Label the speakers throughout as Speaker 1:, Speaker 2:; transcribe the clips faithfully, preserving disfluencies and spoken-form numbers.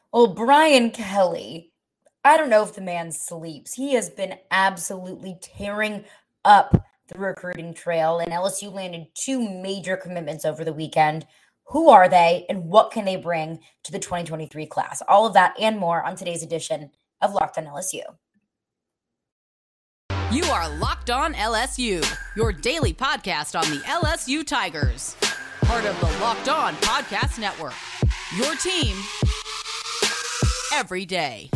Speaker 1: Well, Brian Kelly, I don't know if the man sleeps. He has been absolutely tearing up the recruiting trail, and L S U landed two major commitments over the weekend. Who are they, and what can they bring to the twenty twenty-three class? All of that and more on today's edition of Locked on L S U.
Speaker 2: You are Locked on L S U, your daily podcast on the L S U Tigers. Part of the Locked on Podcast Network, your team every day.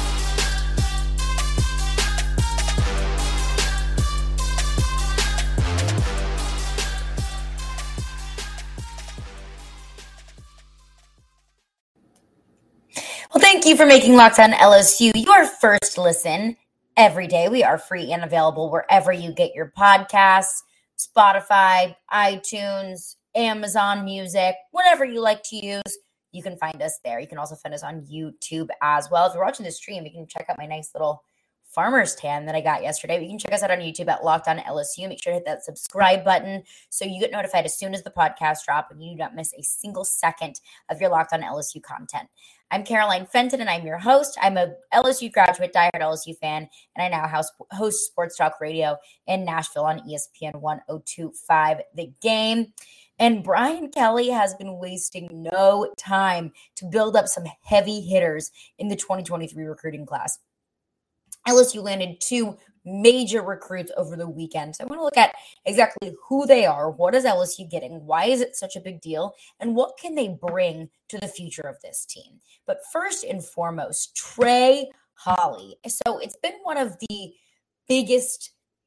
Speaker 1: Well, thank you for making Locked on L S U your first listen every day. We are free and available wherever you get your podcasts, Spotify, iTunes, Amazon Music, whatever you like to use. You can find us there. You can also find us on YouTube as well. If you're watching the stream, you can check out my nice little farmer's tan that I got yesterday. You can check us out on YouTube at Locked on L S U. Make sure to hit that subscribe button so you get notified as soon as the podcast drop and you do not miss a single second of your Locked on L S U content. I'm Caroline Fenton, and I'm your host. I'm a L S U graduate, diehard L S U fan, and I now host Sports Talk Radio in Nashville on E S P N one oh two point five The Game. And Brian Kelly has been wasting no time to build up some heavy hitters in the twenty twenty-three recruiting class. L S U landed two major recruits over the weekend. So I want to look at exactly who they are, what is L S U getting, why is it such a big deal, and what can they bring to the future of this team. But first and foremost, Trey Holly. So it's been one of the biggest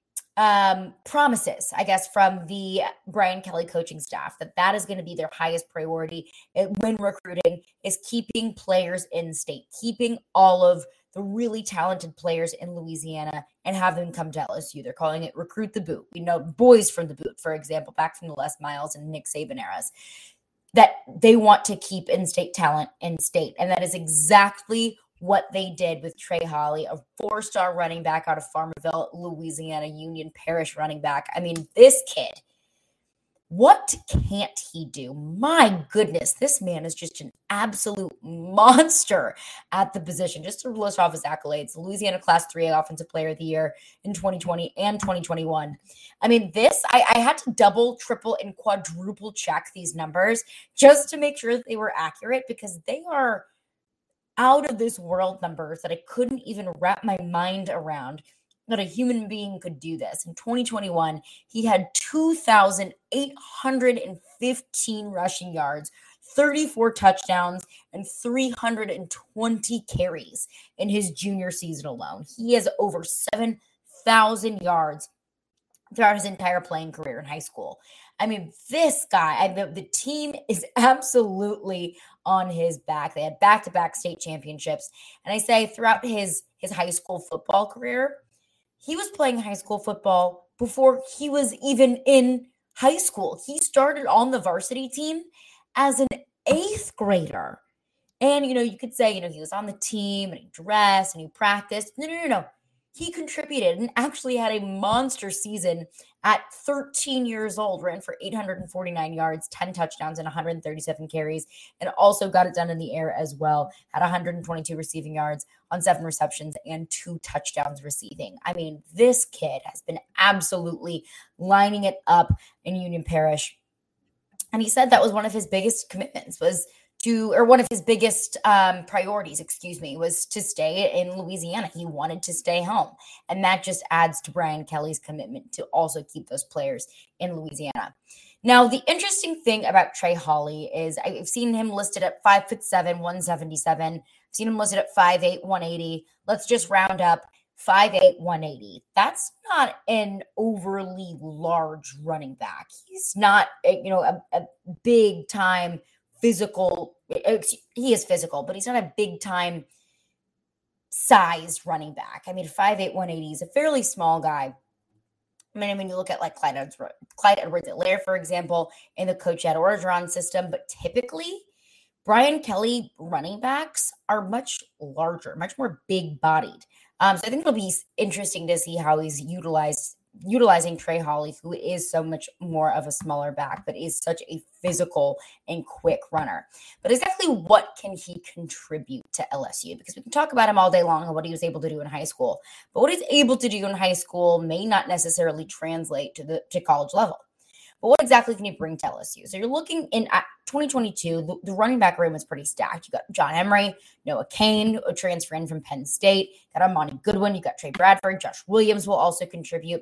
Speaker 1: um, promises, I guess, from the Brian Kelly coaching staff, that that is going to be their highest priority when recruiting, is keeping players in state, keeping all of the really talented players in Louisiana and have them come to L S U. They're calling it Recruit the Boot. We know boys from the boot, for example, back from the Les Miles and Nick Saban eras, that they want to keep in-state talent in state. And that is exactly what they did with Trey Holly, a four-star running back out of Farmerville, Louisiana, Union Parish running back. I mean, this kid, what can't he do? My goodness, this man is just an absolute monster at the position. Just to list off his accolades, Louisiana Class three Offensive Player of the Year in twenty twenty and twenty twenty-one. I mean, this, I, I had to double, triple, and quadruple check these numbers just to make sure that they were accurate, because they are out of this world numbers that I couldn't even wrap my mind around that a human being could do this. In twenty twenty-one, he had two thousand eight hundred fifteen rushing yards, thirty-four touchdowns, and three hundred twenty carries in his junior season alone. He has over seven thousand yards throughout his entire playing career in high school. I mean, this guy, I mean, the team is absolutely on his back. They had back-to-back state championships. And I say throughout his, his high school football career, he was playing high school football before he was even in high school. He started on the varsity team as an eighth grader. And, you know, you could say, you know, he was on the team and he dressed and he practiced. No, no, no, no. He contributed and actually had a monster season at thirteen years old, ran for eight hundred forty-nine yards, ten touchdowns, and one hundred thirty-seven carries, and also got it done in the air as well. Had one hundred twenty-two receiving yards on seven receptions and two touchdowns receiving. I mean, this kid has been absolutely lining it up in Union Parish. And he said that was one of his biggest commitments was to, or one of his biggest um, priorities, excuse me, was to stay in Louisiana. He wanted to stay home. And that just adds to Brian Kelly's commitment to also keep those players in Louisiana. Now, the interesting thing about Trey Holly is I've seen him listed at five foot seven, one seventy-seven. I've seen him listed at five eight, one eighty. Let's just round up five eight, one eighty. That's not an overly large running back. He's not, you know, a, a big time physical. He is physical, but he's not a big time sized running back. I mean, five eight, one eighty is a fairly small guy. I mean, when you look at like Clyde Edwards, Clyde Edwards-Helaire, for example, in the Coach Ed Orgeron system, but typically Brian Kelly running backs are much larger, much more big-bodied. Um, so I think it'll be interesting to see how he's utilized utilizing Trey Holly, who is so much more of a smaller back, but is such a physical and quick runner. But exactly what can he contribute to L S U? Because we can talk about him all day long and what he was able to do in high school, but what he's able to do in high school may not necessarily translate to the to college level. But what exactly can he bring to L S U? So you're looking in at twenty twenty-two, the, the running back room was pretty stacked. You got John Emery, Noah Cain, a transfer in from Penn State, got Armoni Goodwin, you got Trey Bradford, Josh Williams will also contribute.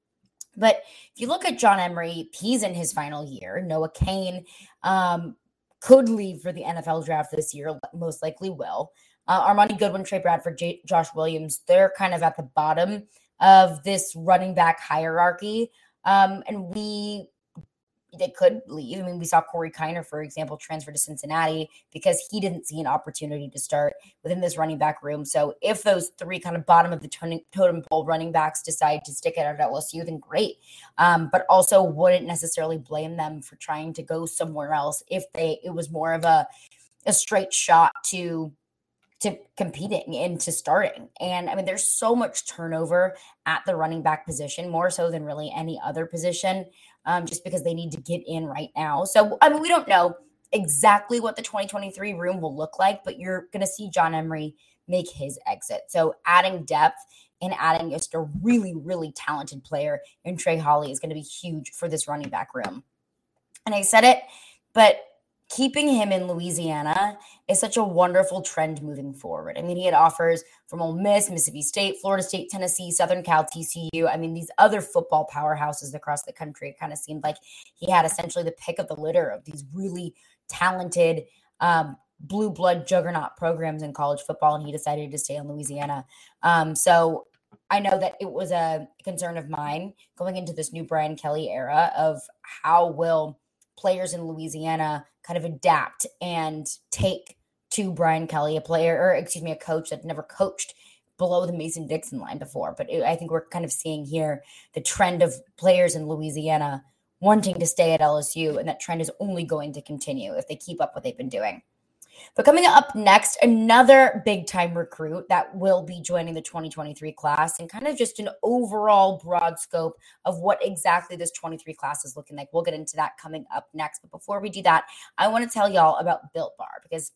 Speaker 1: But if you look at John Emery, he's in his final year. Noah Cain um, could leave for the N F L draft this year, most likely will. Uh, Armoni Goodwin, Trey Bradford, J- Josh Williams, they're kind of at the bottom of this running back hierarchy. Um, and we, they could leave. I mean, we saw Corey Kiner, for example, transfer to Cincinnati because he didn't see an opportunity to start within this running back room. So if those three kind of bottom of the totem pole running backs decide to stick it at L S U, then great. Um, but also wouldn't necessarily blame them for trying to go somewhere else if they, it was more of a, a straight shot to to competing and to starting. And I mean, there's so much turnover at the running back position, more so than really any other position, um, just because they need to get in right now. So, I mean, we don't know exactly what the twenty twenty-three room will look like, but you're going to see John Emery make his exit. So adding depth and adding just a really, really talented player in Trey Holly is going to be huge for this running back room. And I said it, but keeping him in Louisiana is such a wonderful trend moving forward. I mean, he had offers from Ole Miss, Mississippi State, Florida State, Tennessee, Southern Cal, T C U. I mean, these other football powerhouses across the country. It kind of seemed like he had essentially the pick of the litter of these really talented um, blue blood juggernaut programs in college football, and he decided to stay in Louisiana. Um, so I know that it was a concern of mine going into this new Brian Kelly era of how will players in Louisiana kind of adapt and take to Brian Kelly, a player, or excuse me, a coach that never coached below the Mason-Dixon line before. But it, I think we're kind of seeing here the trend of players in Louisiana wanting to stay at L S U, and that trend is only going to continue if they keep up what they've been doing. But coming up next, another big-time recruit that will be joining the twenty twenty-three class, and kind of just an overall broad scope of what exactly this twenty-three class is looking like. We'll get into that coming up next. But before we do that, I want to tell y'all about Built Bar, because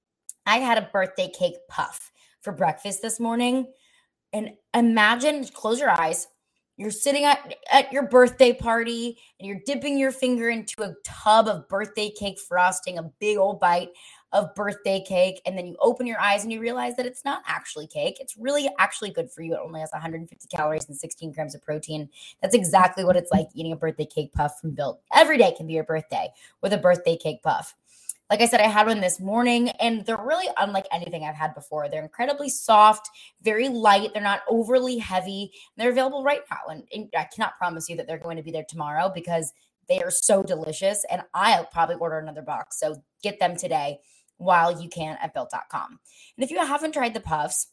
Speaker 1: I had a birthday cake puff for breakfast this morning. And imagine, close your eyes, you're sitting at, at your birthday party and you're dipping your finger into a tub of birthday cake frosting, a big old bite of birthday cake, and then you open your eyes and you realize that it's not actually cake. It's really actually good for you. It only has one hundred fifty calories and sixteen grams of protein. That's exactly what it's like eating a birthday cake puff from Built. Every day can be your birthday with a birthday cake puff. Like I said, I had one this morning, and they're really unlike anything I've had before. They're incredibly soft, very light. They're not overly heavy. They're available right now, and, and I cannot promise you that they're going to be there tomorrow because they are so delicious, and I'll probably order another box. So get them today while you can at built dot com. And if you haven't tried the puffs,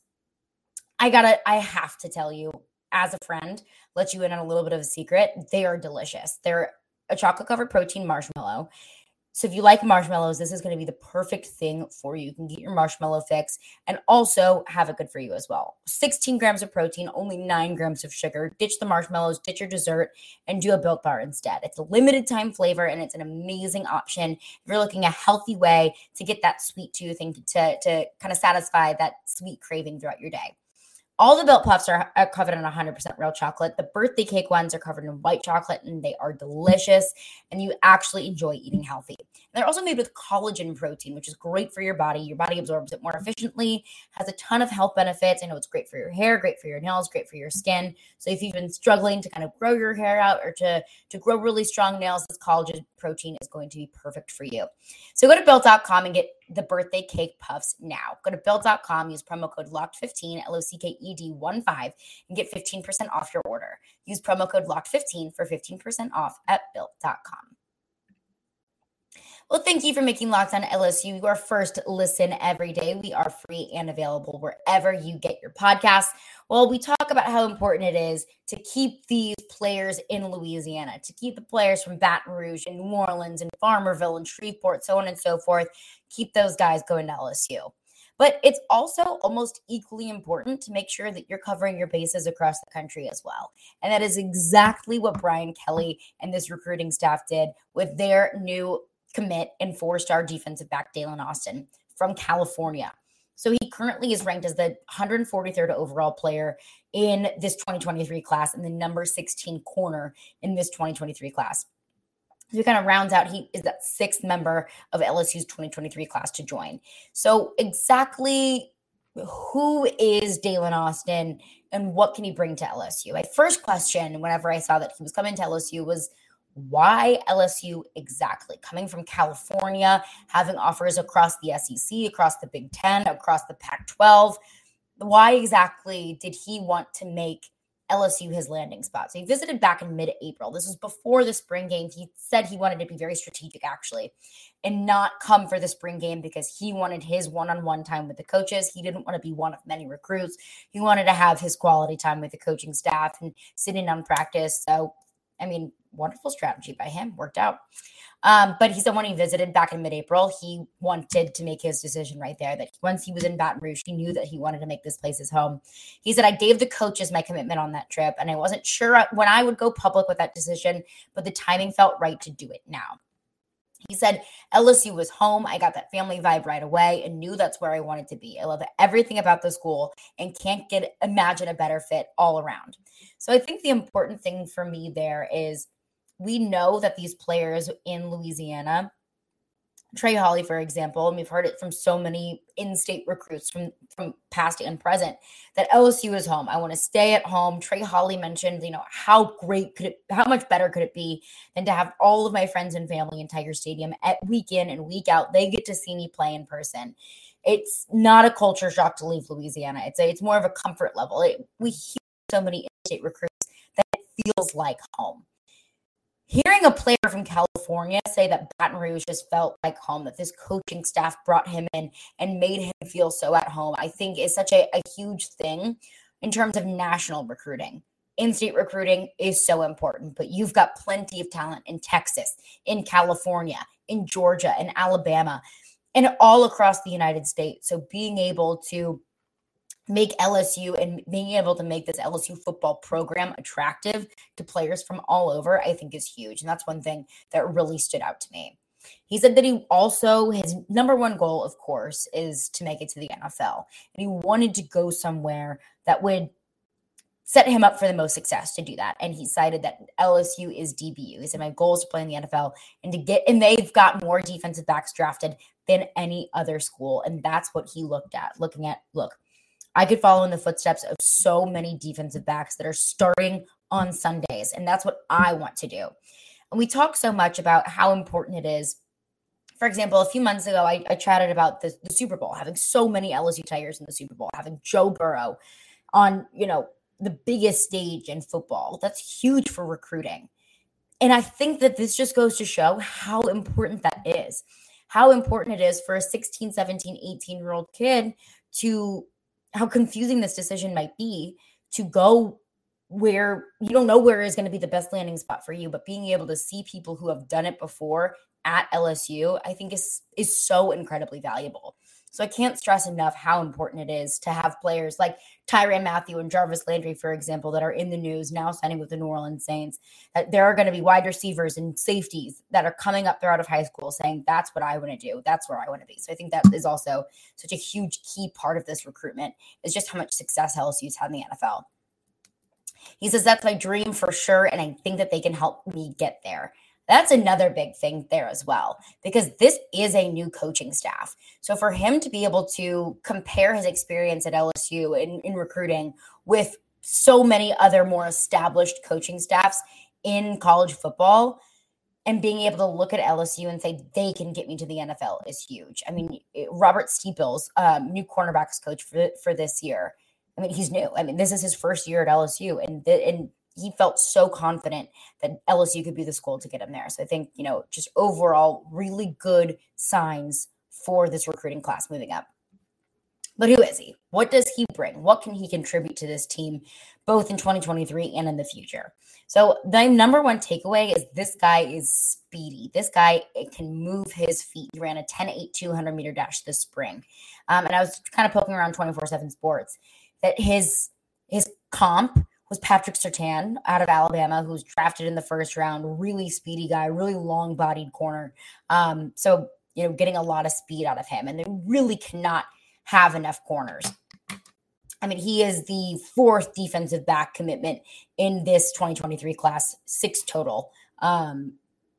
Speaker 1: I gotta, I have to tell you, as a friend, let you in on a little bit of a secret. They are delicious. They're a chocolate-covered protein marshmallow. So if you like marshmallows, this is going to be the perfect thing for you. You can get your marshmallow fix and also have it good for you as well. sixteen grams of protein, only nine grams of sugar. Ditch the marshmallows, ditch your dessert, and do a Built Bar instead. It's a limited time flavor, and it's an amazing option if you're looking a healthy way to get that sweet tooth and to, to kind of satisfy that sweet craving throughout your day. All the Built Puffs are, are covered in one hundred percent real chocolate. The birthday cake ones are covered in white chocolate, and they are delicious, and you actually enjoy eating healthy. And they're also made with collagen protein, which is great for your body. Your body absorbs it more efficiently, has a ton of health benefits. I know it's great for your hair, great for your nails, great for your skin. So if you've been struggling to kind of grow your hair out or to, to grow really strong nails, this collagen protein is going to be perfect for you. So go to built dot com and get the birthday cake puffs now. Go to built dot com, use promo code locked fifteen, L O C K E D one five, and get fifteen percent off your order. Use promo code locked fifteen for fifteen percent off at built dot com. Well, thank you for making Locked On L S U your first listen every day. We are free and available wherever you get your podcasts. Well, we talk about how important it is to keep these players in Louisiana, to keep the players from Baton Rouge and New Orleans and Farmerville and Shreveport, so on and so forth, keep those guys going to L S U. But it's also almost equally important to make sure that you're covering your bases across the country as well. And that is exactly what Brian Kelly and this recruiting staff did with their new commit and four-star defensive back Daylen Austin from California. So he currently is ranked as the one hundred forty-third overall player in this twenty twenty-three class and the number sixteen corner in this twenty twenty-three class. So he kind of rounds out, he is that sixth member of L S U's twenty twenty-three class to join. So exactly who is Daylen Austin and what can he bring to L S U? My first question whenever I saw that he was coming to L S U was, why L S U exactly? Coming from California, having offers across the S E C, across the Big Ten, across the Pac twelve. Why exactly did he want to make L S U his landing spot? So he visited back in mid-April. This was before the spring game. He said he wanted to be very strategic, actually, and not come for the spring game because he wanted his one-on-one time with the coaches. He didn't want to be one of many recruits. He wanted to have his quality time with the coaching staff and sitting on practice. So, I mean, wonderful strategy by him. Worked out. Um, but he said when he visited back in mid-April, he wanted to make his decision right there, that once he was in Baton Rouge, he knew that he wanted to make this place his home. He said, I gave the coaches my commitment on that trip, and I wasn't sure when I would go public with that decision, but the timing felt right to do it now. He said, L S U was home. I got that family vibe right away and knew that's where I wanted to be. I love everything about the school and can't get imagine a better fit all around. So I think the important thing for me there is we know that these players in Louisiana, Trey Holly, for example, and we've heard it from so many in-state recruits from, from past and present, that L S U is home. I want to stay at home. Trey Holly mentioned, you know, how great could it, how much better could it be than to have all of my friends and family in Tiger Stadium at week in and week out. They get to see me play in person. It's not a culture shock to leave Louisiana. It's a, it's more of a comfort level. It, we hear so many in-state recruits that it feels like home. Hearing a player from California say that Baton Rouge just felt like home, that this coaching staff brought him in and made him feel so at home, I think is such a, a huge thing in terms of national recruiting. In-state recruiting is so important, but you've got plenty of talent in Texas, in California, in Georgia, in Alabama, and all across the United States. So being able to make L S U and being able to make this L S U football program attractive to players from all over, I think is huge. And that's one thing that really stood out to me. He said that he also, his number one goal, of course, is to make it to the N F L. And he wanted to go somewhere that would set him up for the most success to do that. And he cited that L S U is D B U. He said, my goal is to play in the N F L and to get, and they've got more defensive backs drafted than any other school. And that's what he looked at, looking at, look, I could follow in the footsteps of so many defensive backs that are starting on Sundays. And that's what I want to do. And we talk so much about how important it is. For example, a few months ago, I, I chatted about the, the Super Bowl, having so many L S U Tigers in the Super Bowl, having Joe Burrow on, you know, the biggest stage in football. That's huge for recruiting. And I think that this just goes to show how important that is, how important it is for a sixteen, seventeen, eighteen-year-old kid to how confusing this decision might be to go where you don't know where is going to be the best landing spot for you, but being able to see people who have done it before at L S U, I think is, is so incredibly valuable. So I can't stress enough how important it is to have players like Tyrann Mathieu and Jarvis Landry, for example, that are in the news now signing with the New Orleans Saints. That there are going to be wide receivers and safeties that are coming up there out of high school saying, that's what I want to do. That's where I want to be. So I think that is also such a huge key part of this recruitment, is just how much success L S U's had in the N F L. He says, that's my dream for sure, and I think that they can help me get there. That's another big thing there as well, because this is a new coaching staff. So for him to be able to compare his experience at L S U in, in recruiting with so many other more established coaching staffs in college football and being able to look at L S U and say they can get me to the N F L is huge. I mean, Robert Steeples, um, new cornerbacks coach for, for this year. I mean, he's new. I mean, this is his first year at L S U, and the, and he felt so confident that L S U could be the school to get him there. So I think, you know, just overall really good signs for this recruiting class moving up. But who is he? What does he bring? What can he contribute to this team, both in twenty twenty-three and in the future? So the number one takeaway is this guy is speedy. This guy it can move his feet. He ran a ten eight two hundred meter dash this spring. Um, and I was kind of poking around twenty-four seven Sports that his his comp was Patrick Surtain out of Alabama, who's drafted in the first round. Really speedy guy, really long-bodied corner. Um, so, you know, getting a lot of speed out of him. And they really cannot have enough corners. I mean, he is the fourth defensive back commitment in this twenty twenty-three class, six total. Um,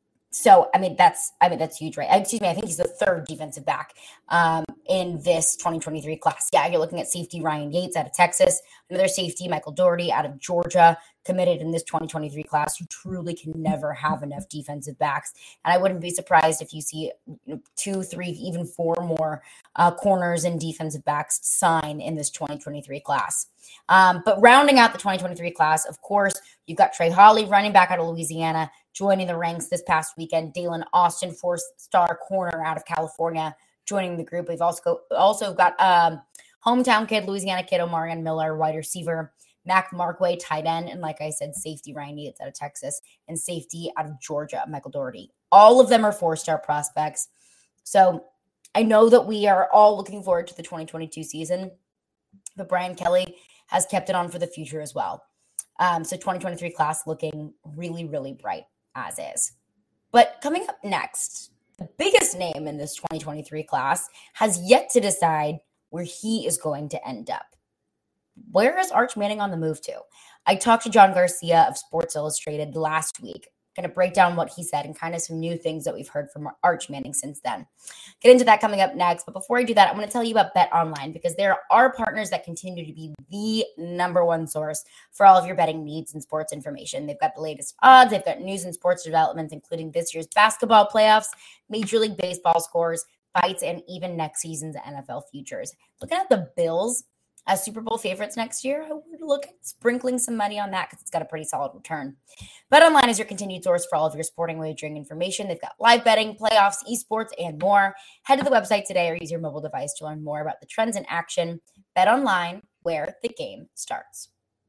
Speaker 1: so, I mean, that's, I mean, that's huge, right? Excuse me. I think he's the third defensive back um, in this twenty twenty-three class. Yeah. You're looking at safety Ryan Yates out of Texas, another safety Michael Doherty out of Georgia, committed in this twenty twenty-three class. You truly can never have enough defensive backs. And I wouldn't be surprised if you see two, three, even four more uh, corners and defensive backs sign in this twenty twenty-three class. Um, but rounding out the twenty twenty-three class, of course, you've got Trey Holly, running back out of Louisiana, joining the ranks this past weekend. Dalen Austin, four-star corner out of California, joining the group. We've also, also got um, hometown kid, Louisiana kid, Omarion Miller, wide receiver, Mac Markway, tight end, and like I said, safety Ryan Yates out of Texas, and safety out of Georgia, Michael Doherty. All of them are four-star prospects. So I know that we are all looking forward to the twenty twenty-two season, but Brian Kelly has kept it on for the future as well. Um, so twenty twenty-three class looking really, really bright as is. But coming up next, the biggest name in this twenty twenty-three class has yet to decide where he is going to end up. Where is Arch Manning on the move to? I talked to John Garcia of Sports Illustrated last week. Going to break down what he said and kind of some new things that we've heard from Arch Manning since then. Get into that coming up next. But before I do that, I'm going to tell you about BetOnline because there are partners that continue to be the number one source for all of your betting needs and sports information. They've got the latest odds. They've got news and sports developments, including this year's basketball playoffs, Major League Baseball scores, fights, and even next season's N F L futures. Looking at the Bills as Super Bowl favorites next year, I would look at sprinkling some money on that because it's got a pretty solid return. BetOnline is your continued source for all of your sporting wagering information. They've got live betting, playoffs, esports, and more. Head to the website today or use your mobile device to learn more about the trends in action. BetOnline, where the game starts.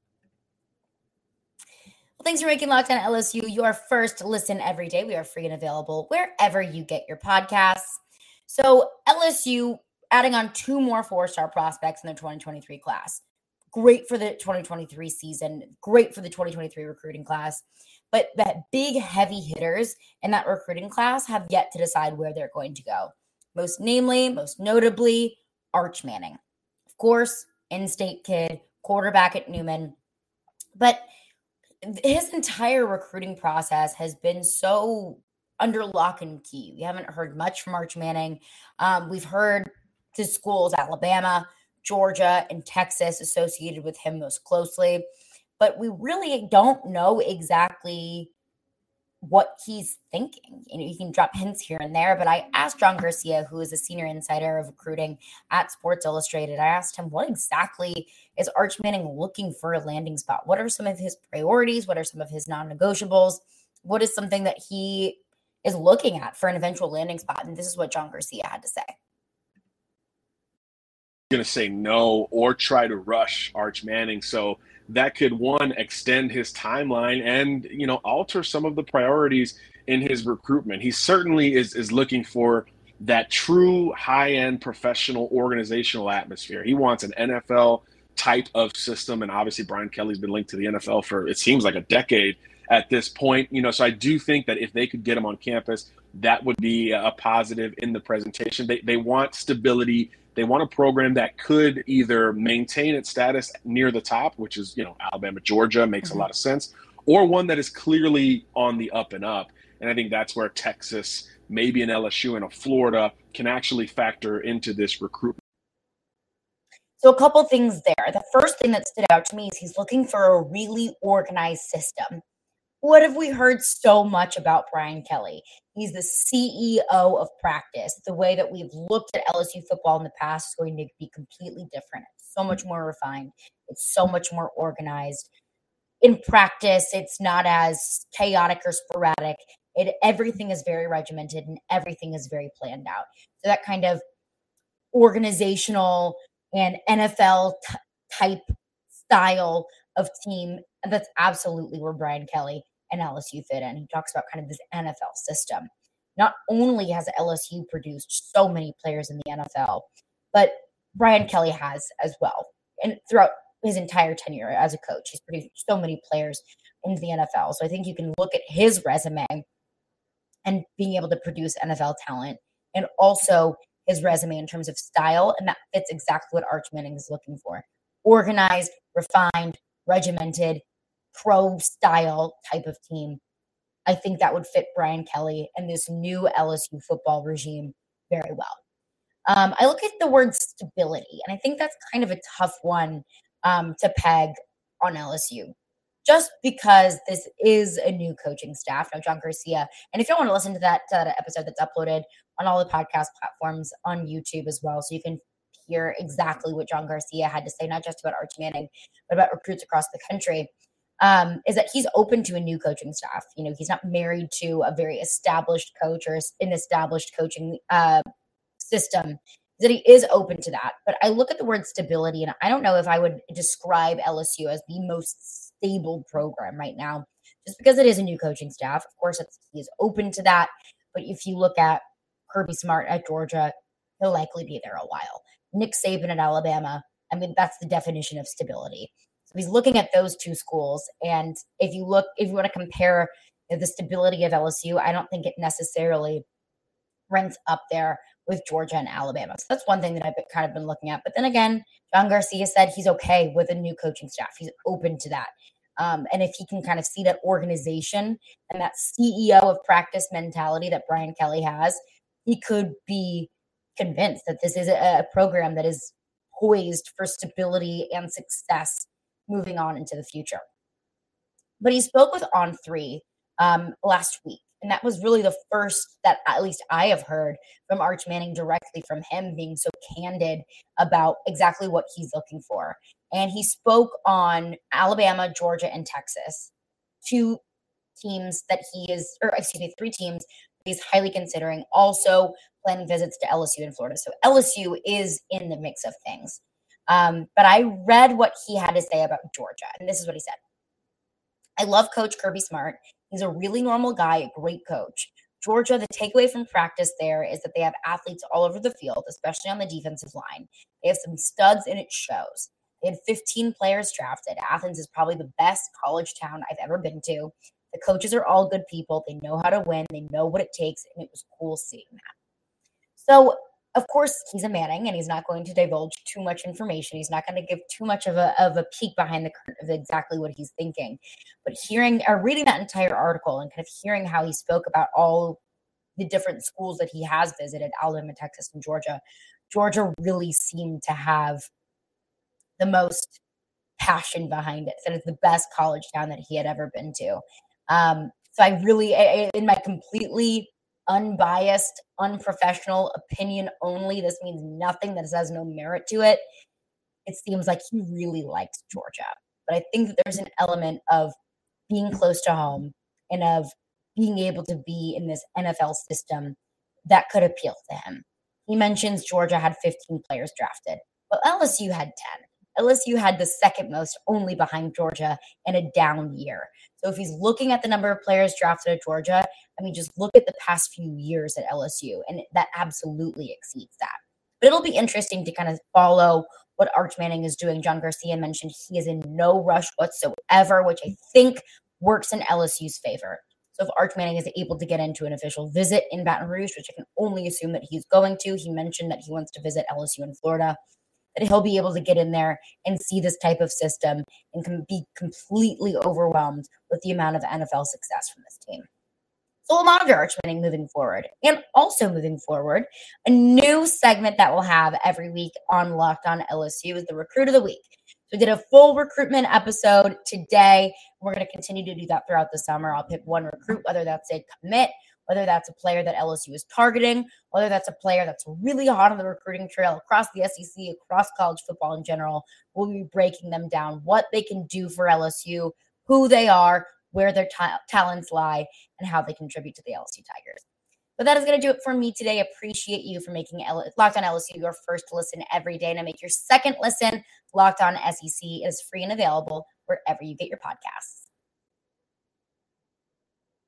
Speaker 1: Well, thanks for making Locked On L S U your first listen every day. We are free and available wherever you get your podcasts. So L S U adding on two more four-star prospects in their twenty twenty-three class. Great for the twenty twenty-three season. Great for the twenty twenty-three recruiting class. But that big heavy hitters in that recruiting class have yet to decide where they're going to go. Most namely, most notably, Arch Manning. Of course, in-state kid, quarterback at Newman. But his entire recruiting process has been so under lock and key. We haven't heard much from Arch Manning. Um, we've heard the schools, Alabama, Georgia, and Texas associated with him most closely. But we really don't know exactly what he's thinking. You know, you can drop hints here and there, but I asked John Garcia, who is a senior insider of recruiting at Sports Illustrated, I asked him, what exactly is Arch Manning looking for a landing spot? What are some of his priorities? What are some of his non-negotiables? What is something that he is looking at for an eventual landing spot? And this is what John Garcia had to say.
Speaker 3: Going to say no or try to rush Arch Manning. So that could, one, extend his timeline and, you know, alter some of the priorities in his recruitment. He certainly is, is looking for that true high-end professional organizational atmosphere. He wants an N F L type of system. And obviously Brian Kelly's been linked to the N F L for, it seems like, a decade at this point. You know, so I do think that if they could get him on campus, that would be a positive in the presentation. They, they want stability. They want a program that could either maintain its status near the top, which is, you know, Alabama, Georgia makes mm-hmm. a lot of sense, or one that is clearly on the up and up. And I think that's where Texas, maybe an L S U and a Florida can actually factor into this recruitment.
Speaker 1: So a couple things there. The first thing that stood out to me is he's looking for a really organized system. What have we heard so much about Brian Kelly? He's the C E O of practice. The way that we've looked at L S U football in the past is going to be completely different. It's so much more refined. It's so much more organized. In practice, it's not as chaotic or sporadic. It, everything is very regimented and everything is very planned out. So that kind of organizational and N F L t- type style of team, that's absolutely where Brian Kelly and L S U fit in. He talks about kind of this N F L system. Not only has L S U produced so many players in the N F L, but Brian Kelly has as well. And throughout his entire tenure as a coach, he's produced so many players into the N F L. So I think you can look at his resume and being able to produce N F L talent, and also his resume in terms of style, and that fits exactly what Arch Manning is looking for. Organized, refined, regimented, pro-style type of team. I think that would fit Brian Kelly and this new L S U football regime very well. Um, I look at the word stability, and I think that's kind of a tough one um, to peg on L S U, just because this is a new coaching staff. Now, John Garcia, and if you want to listen to that, to that episode that's uploaded on all the podcast platforms on YouTube as well, so you can hear exactly what John Garcia had to say, not just about Arch Manning, but about recruits across the country. Um, is that he's open to a new coaching staff. You know, he's not married to a very established coach or an established coaching uh, system, that he is open to that. But I look at the word stability, and I don't know if I would describe L S U as the most stable program right now, just because it is a new coaching staff. Of course, it's, he is open to that. But if you look at Kirby Smart at Georgia, he'll likely be there a while. Nick Saban at Alabama, I mean, that's the definition of stability. He's looking at those two schools. And if you look, if you want to compare the stability of L S U, I don't think it necessarily ranks up there with Georgia and Alabama. So that's one thing that I've been, kind of been looking at. But then again, John Garcia said he's okay with a new coaching staff. He's open to that. Um, and if he can kind of see that organization and that C E O of practice mentality that Brian Kelly has, he could be convinced that this is a, a program that is poised for stability and success moving on into the future. But he spoke with On three um, last week, and that was really the first that at least I have heard from Arch Manning directly from him being so candid about exactly what he's looking for. And he spoke on Alabama, Georgia, and Texas, two teams that he is, or excuse me, three teams he's highly considering, also planning visits to L S U and Florida. So L S U is in the mix of things. Um, but I read what he had to say about Georgia, and this is what he said. I love Coach Kirby Smart. He's a really normal guy, a great coach. Georgia, the takeaway from practice there is that they have athletes all over the field, especially on the defensive line. They have some studs, and it shows. They had fifteen players drafted. Athens is probably the best college town I've ever been to. The coaches are all good people. They know how to win. They know what it takes, and it was cool seeing that. So, of course, he's a Manning, and he's not going to divulge too much information. He's not going to give too much of a of a peek behind the curtain of exactly what he's thinking. But hearing or reading that entire article and kind of hearing how he spoke about all the different schools that he has visited, Alabama, Texas, and Georgia, Georgia really seemed to have the most passion behind it. Said it's the best college town that he had ever been to. Um, so I really, I, in my completely unbiased, unprofessional opinion only, this means nothing, that has no merit to it, it seems like he really likes Georgia. But I think that there's an element of being close to home and of being able to be in this N F L system that could appeal to him. He mentions Georgia had fifteen players drafted, but L S U had ten. L S U had the second most, only behind Georgia, in a down year. So if he's looking at the number of players drafted at Georgia, I mean, just look at the past few years at L S U, and that absolutely exceeds that. But it'll be interesting to kind of follow what Arch Manning is doing. John Garcia mentioned he is in no rush whatsoever, which I think works in L S U's favor. So if Arch Manning is able to get into an official visit in Baton Rouge, which I can only assume that he's going to, he mentioned that he wants to visit L S U in Florida, that he'll be able to get in there and see this type of system and can be completely overwhelmed with the amount of N F L success from this team. So we'll monitor Arch Manning moving forward. And also moving forward, a new segment that we'll have every week on Locked On L S U is the Recruit of the Week. So we did a full recruitment episode today. We're going to continue to do that throughout the summer. I'll pick one recruit, whether that's a commit, whether that's a player that L S U is targeting, whether that's a player that's really hot on the recruiting trail across the S E C, across college football in general. We'll be breaking them down, what they can do for L S U, who they are, where their ta- talents lie, and how they contribute to the L S U Tigers. But that is going to do it for me today. Appreciate you for making L- Locked On L S U your first listen every day. And to make your second listen Locked On S E C, it is free and available wherever you get your podcasts.